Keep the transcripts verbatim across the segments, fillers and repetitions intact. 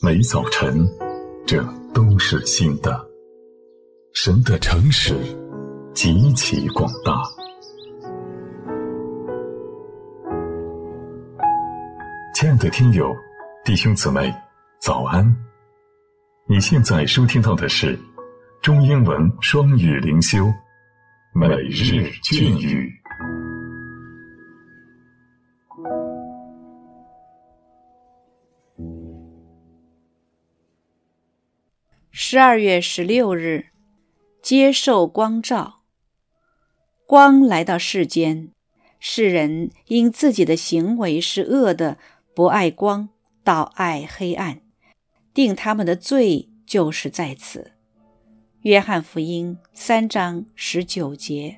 每早晨，这都是新的。神的诚实极其广大。亲爱的听友，弟兄姊妹，早安！你现在收听到的是中英文双语灵修每日隽语。 十二月十六日，接受光照。光来到世间，世人因自己的行为是恶的，不爱光，倒爱黑暗，定他们的罪就是在此。约翰福音三章十九节。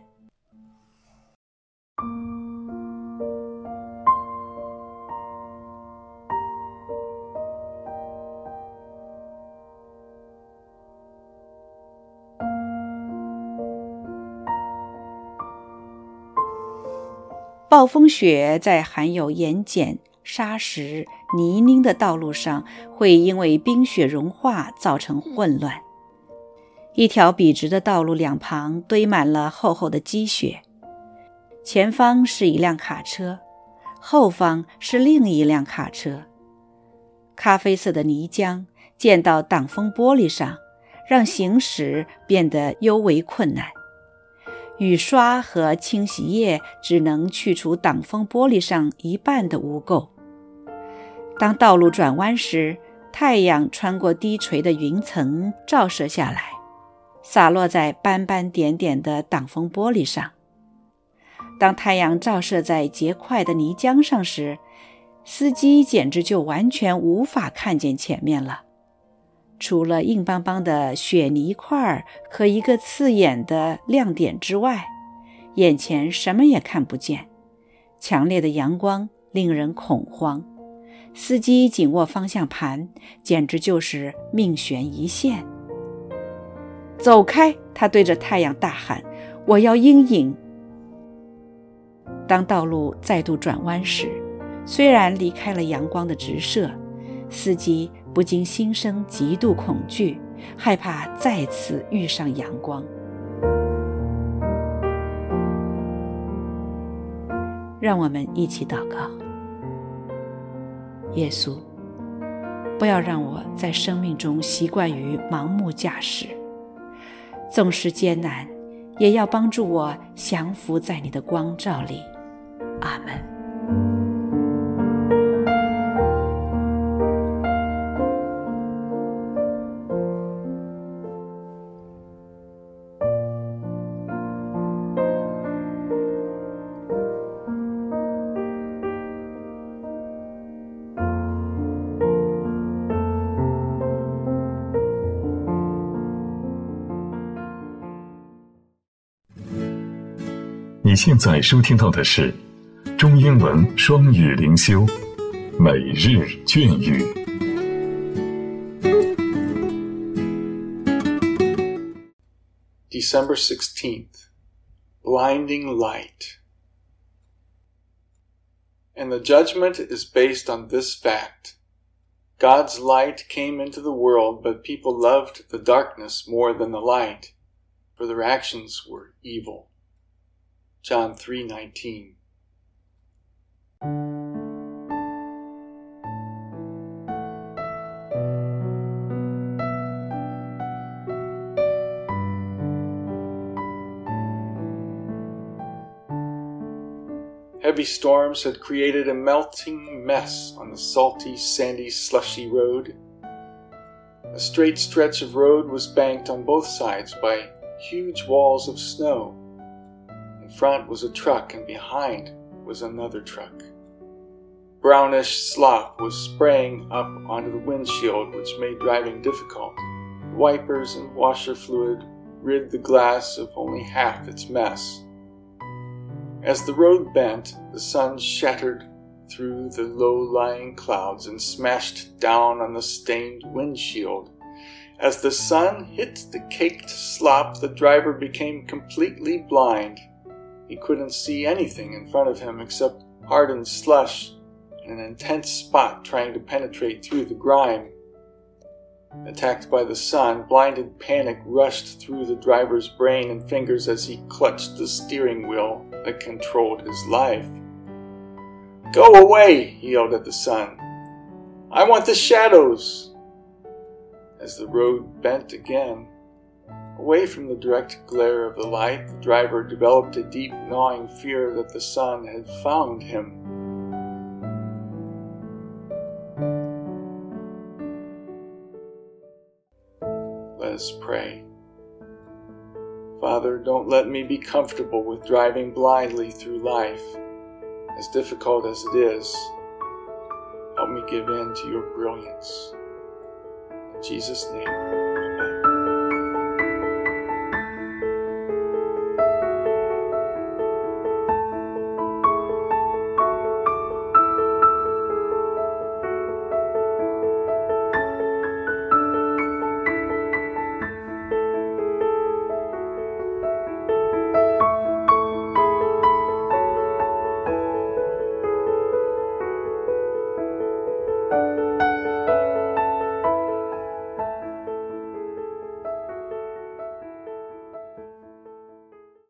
暴风雪在含有盐碱、沙石、泥泞的道路上，会因为冰雪融化造成混乱。一条笔直的道路两旁堆满了厚厚的积雪，前方是一辆卡车，后方是另一辆卡车。咖啡色的泥浆溅到挡风玻璃上，让行驶变得尤为困难。雨刷和清洗液只能去除挡风玻璃上一半的污垢。当道路转弯时，太阳穿过低垂的云层照射下来，洒落在斑斑点点的挡风玻璃上。当太阳照射在结块的泥浆上时，司机简直就完全无法看见前面了。除了硬邦邦的雪泥块和一个刺眼的亮点之外，眼前什么也看不见。强烈的阳光令人恐慌，司机紧握方向盘，简直就是命悬一线。走开！他对着太阳大喊，我要阴影。当道路再度转弯时，虽然离开了阳光的直射，司机不禁心生极度恐惧，害怕再次遇上阳光。让我们一起祷告。耶稣，不要让我在生命中习惯于盲目驾驶，纵使艰难，也要帮助我降服在你的光照里。阿们。 你现在收听到的是中英文双语灵修每日隽语。 December sixteenth, blinding light. And the judgment is based on this fact. God's light came into the world, but people loved the darkness more than the light, for their actions were evil. John three nineteen. Heavy storms had created a melting mess on the salty, sandy, slushy road. A straight stretch of road was banked on both sides by huge walls of snow. In front was a truck, and behind was another truck. Brownish slop was spraying up onto the windshield, which made driving difficult. Wipers and washer fluid rid the glass of only half its mess. As the road bent, the sun shattered through the low-lying clouds and smashed down on the stained windshield. As the sun hit the caked slop, the driver became completely blind. He couldn't see anything in front of him except hardened slush and an intense spot trying to penetrate through the grime. Attacked by the sun, blinded panic rushed through the driver's brain and fingers as he clutched the steering wheel that controlled his life. "Go away!" he yelled at the sun. "I want the shadows!" As the road bent again, away from the direct glare of the light, the driver developed a deep gnawing fear that the sun had found him. Let us pray. Father, don't let me be comfortable with driving blindly through life, as difficult as it is. Help me give in to your brilliance. In Jesus' name.